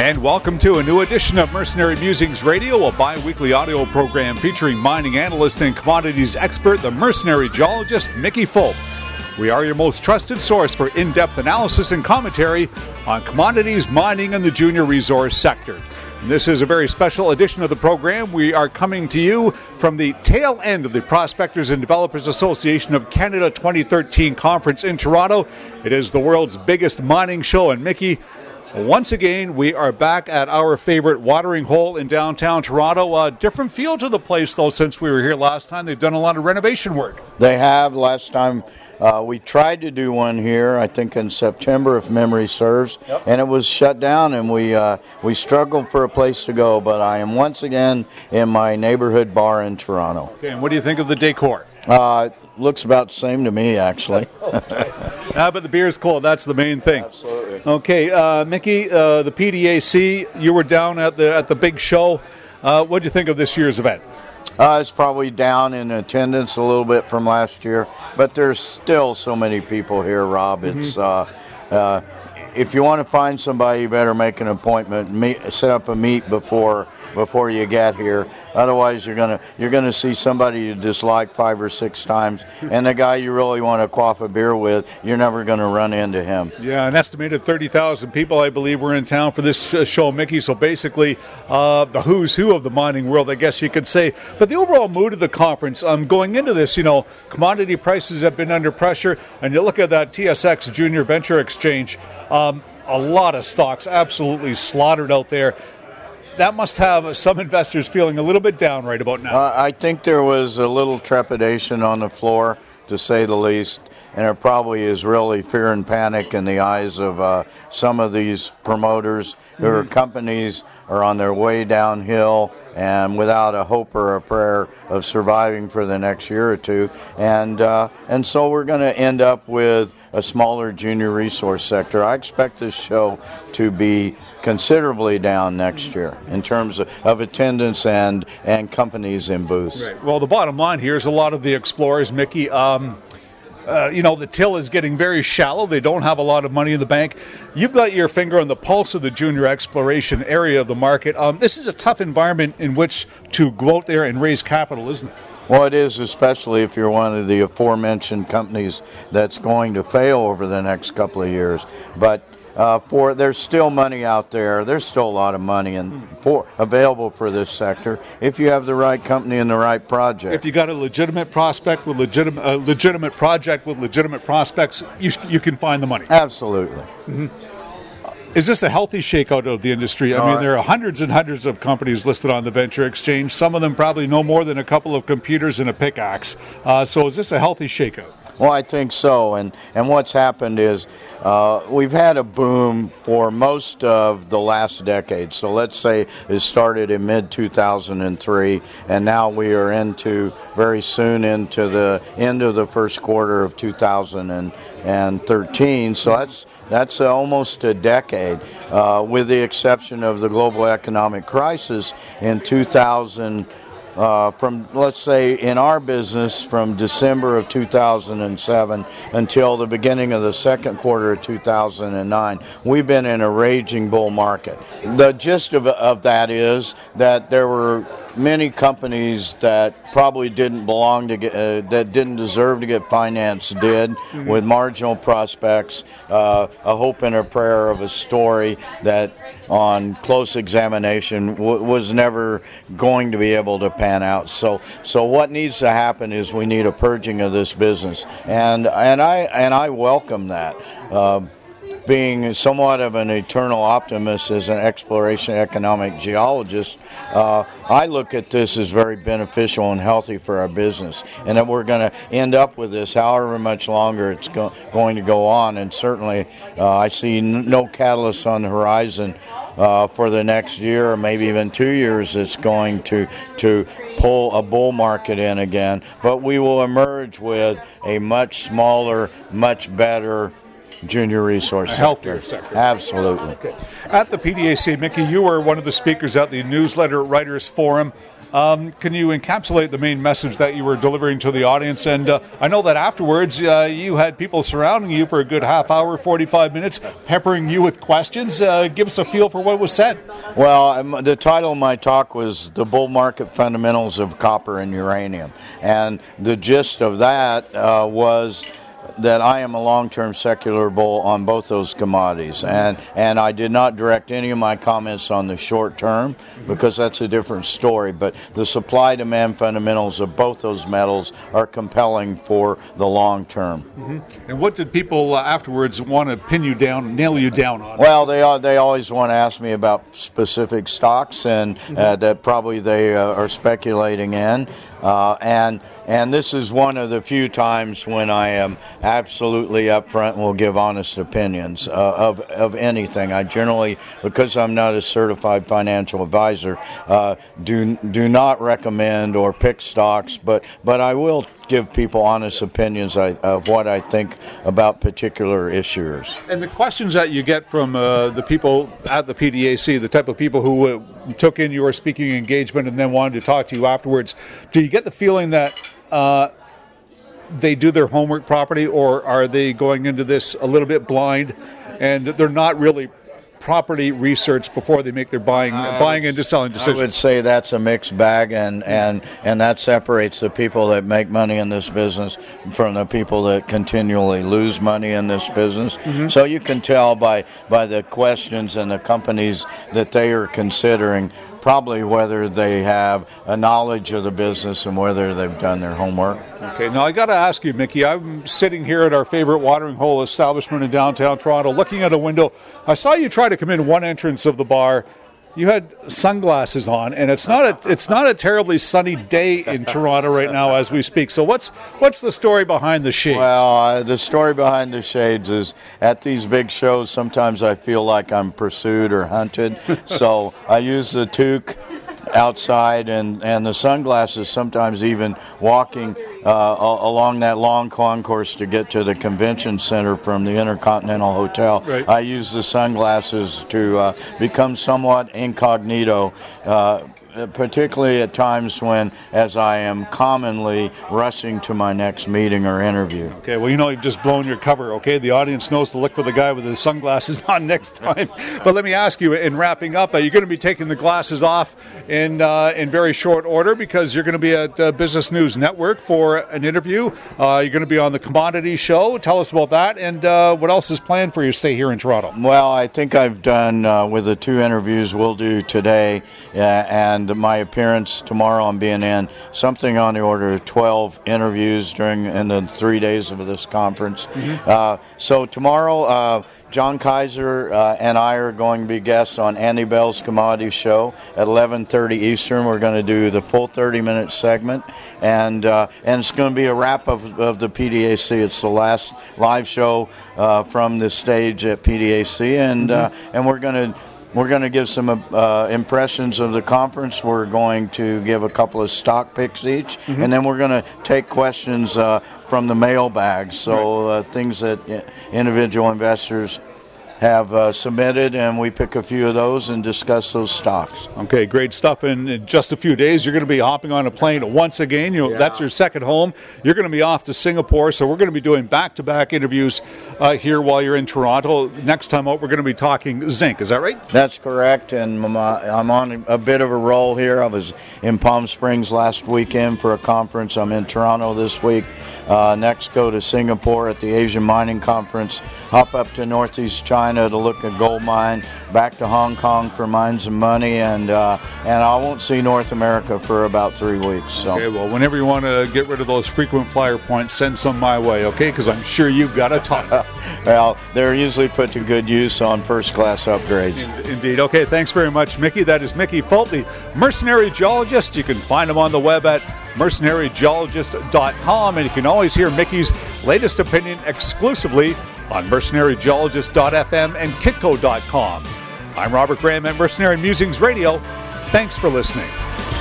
And welcome to a new edition of Mercenary Musings Radio, a bi-weekly audio program featuring mining analyst and commodities expert, the mercenary geologist, Mickey Fulp. We are your most trusted source for in-depth analysis and commentary on commodities, mining, and the junior resource sector. And this is a very special edition of the program. We are coming to you from the tail end of the Prospectors and Developers Association of Canada 2013 conference in Toronto. It is the world's biggest mining show, and Mickey, once again, we are back at our favorite watering hole in downtown Toronto. Different feel to the place, though, since we were here last time. They've done a lot of renovation work. They have. Last time we tried to do one here, I think in September, if memory serves, and it was shut down, and we struggled for a place to go. But I am once again in my neighborhood bar in Toronto. Okay, and what do you think of the decor? Looks about the same to me, actually. But the beer is cold. That's the main thing. Absolutely. Okay, Mickey, the PDAC, you were down at the big show. What do you think of this year's event? It's probably down in attendance a little bit from last year, but there's still so many people here, Rob. It's if you want to find somebody, you better make an appointment, set up a meet before you get here. Otherwise, you're gonna see somebody you dislike 5 or 6 times, and the guy you really want to quaff a beer with, you're never going to run into him. Yeah, an estimated 30,000 people, I believe, were in town for this show, Mickey. So basically, the who's who of the mining world, I guess you could say. But the overall mood of the conference, going into this, commodity prices have been under pressure, and you look at that TSX Junior Venture Exchange, a lot of stocks absolutely slaughtered out there. That must have some investors feeling a little bit down right about now. I think there was a little trepidation on the floor, to say the least, and it probably is really fear and panic in the eyes of some of these promoters. Their companies are on their way downhill and without a hope or a prayer of surviving for the next year or two. And so we're going to end up with a smaller junior resource sector. I expect this show to be considerably down next year in terms of attendance and companies in booths. Right. Well, the bottom line here is a lot of the explorers, Mickey, the till is getting very shallow. They don't have a lot of money in the bank. You've got your finger on the pulse of the junior exploration area of the market. This is a tough environment in which to go out there and raise capital, isn't it? Well, it is, especially if you're one of the aforementioned companies that's going to fail over the next couple of years. But there's still money out there. There's still a lot of money available for this sector if you have the right company and the right project. If you got a legitimate prospect with legitimate project with legitimate prospects, you can find the money. Absolutely. Is this a healthy shakeout of the industry? I mean, there are hundreds and hundreds of companies listed on the Venture Exchange. Some of them probably no more than a couple of computers and a pickaxe. So is this a healthy shakeout? Well, I think so. And what's happened is we've had a boom for most of the last decade. So let's say it started in mid-2003, and now we are very soon into the end of the first quarter of 2013. So that's almost a decade, with the exception of the global economic crisis in 2000. From, let's say, in our business, from December of 2007 until the beginning of the second quarter of 2009, we've been in a raging bull market. The gist of that is that there were many companies that probably didn't belong to that didn't deserve to get financed with marginal prospects, a hope and a prayer of a story that on close examination was never going to be able to pan out. So what needs to happen is we need a purging of this business, and I welcome that. Being somewhat of an eternal optimist as an exploration economic geologist, I look at this as very beneficial and healthy for our business, and that we're going to end up with this however much longer it's going to go on. And certainly I see no catalyst on the horizon for the next year or maybe even 2 years that's going to pull a bull market in again. But we will emerge with a much smaller, much better junior resource sector. Healthier sector. Absolutely. Okay. At the PDAC, Mickey, you were one of the speakers at the Newsletter Writers Forum. Can you encapsulate the main message that you were delivering to the audience? And I know that afterwards you had people surrounding you for a good half hour, 45 minutes, peppering you with questions. Give us a feel for what was said. Well, the title of my talk was The Bull Market Fundamentals of Copper and Uranium. And the gist of that was that I am a long-term secular bull on both those commodities, and I did not direct any of my comments on the short term because that's a different story, but the supply-demand fundamentals of both those metals are compelling for the long term. Mm-hmm. And what did people afterwards want to pin you down, nail you down on? Well, they always want to ask me about specific stocks and that probably they are speculating in. And this is one of the few times when I am absolutely upfront and will give honest opinions of anything. I generally, because I'm not a certified financial advisor, do not recommend or pick stocks, but I will give people honest opinions of what I think about particular issuers. And the questions that you get from the people at the PDAC, the type of people who took in your speaking engagement and then wanted to talk to you afterwards, do you get the feeling that they do their homework properly, or are they going into this a little bit blind and they're not really properly researched before they make their buying and selling decisions? I would say that's a mixed bag, and that separates the people that make money in this business from the people that continually lose money in this business. Mm-hmm. So you can tell by the questions and the companies that they are considering probably whether they have a knowledge of the business and whether they've done their homework. Okay, now I got to ask you, Mickey, I'm sitting here at our favorite watering hole establishment in downtown Toronto, looking at a window. I saw you try to come in one entrance of the bar. You had sunglasses on, and it's not a terribly sunny day in Toronto right now as we speak. So what's the story behind the shades? Well, the story behind the shades is at these big shows, sometimes I feel like I'm pursued or hunted. So I use the toque outside and the sunglasses, sometimes even walking along that long concourse to get to the convention center from the Intercontinental Hotel. Right. I use the sunglasses to become somewhat incognito, particularly at times when, as I am commonly rushing to my next meeting or interview. Okay, well, you've just blown your cover, okay? The audience knows to look for the guy with the sunglasses on next time. But let me ask you, in wrapping up, you're going to be taking the glasses off in very short order because you're going to be at Business News Network for an interview. You're going to be on the Commodity Show. Tell us about that, and what else is planned for your stay here in Toronto? Well, I think I've done, with the 2 interviews we'll do today, and my appearance tomorrow, I'm being in something on the order of 12 interviews in the 3 days of this conference. Mm-hmm. So tomorrow, John Kaiser and I are going to be guests on Andy Bell's Commodity Show at 11:30 Eastern. We're going to do the full 30-minute segment, and it's going to be a wrap of the PDAC. It's the last live show from the stage at PDAC, and we're going to give some impressions of the conference. We're going to give a couple of stock picks each, mm-hmm. and then we're going to take questions from the mailbag. So things that individual investors have submitted, and we pick a few of those and discuss those stocks. Okay, great stuff. In just a few days, you're going to be hopping on a plane once again. That's your second home. You're going to be off to Singapore, so we're going to be doing back-to-back interviews here while you're in Toronto. Next time out, we're going to be talking zinc. Is that right? That's correct, and I'm on a bit of a roll here. I was in Palm Springs last weekend for a conference. I'm in Toronto this week. Next, go to Singapore at the Asian Mining Conference, hop up to Northeast China to look at gold mine, back to Hong Kong for Mines and Money, and I won't see North America for about 3 weeks. So. Okay, well, whenever you want to get rid of those frequent flyer points, send some my way, okay? Because I'm sure you've got a ton. Well, they're usually put to good use on first-class upgrades. Indeed. Okay, thanks very much, Mickey. That is Mickey Fulp, the Mercenary Geologist. You can find him on the web at mercenarygeologist.com, and you can always hear Mickey's latest opinion exclusively on mercenarygeologist.fm and kitco.com. I'm Robert Graham at Mercenary Musings Radio. Thanks for listening.